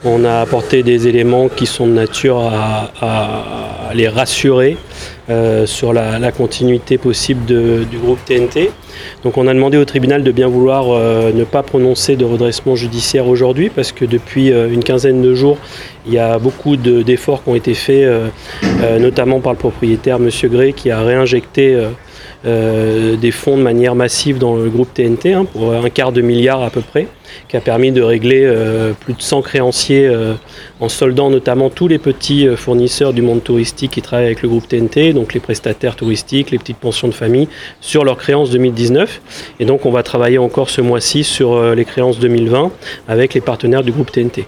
On a apporté des éléments qui sont de nature à les rassurer sur la continuité possible du groupe TNT. Donc on a demandé au tribunal de bien vouloir ne pas prononcer de redressement judiciaire aujourd'hui parce que depuis une quinzaine de jours, il y a beaucoup d'efforts qui ont été faits, notamment par le propriétaire M. Gray qui a réinjecté des fonds de manière massive dans le groupe TNT, pour $250 million à peu près, qui a permis de régler plus de 100 créanciers en soldant notamment tous les petits fournisseurs du monde touristique qui travaillent avec le groupe TNT, donc les prestataires touristiques, les petites pensions de famille, sur leurs créances 2019. Et donc on va travailler encore ce mois-ci sur les créances 2020 avec les partenaires du groupe TNT.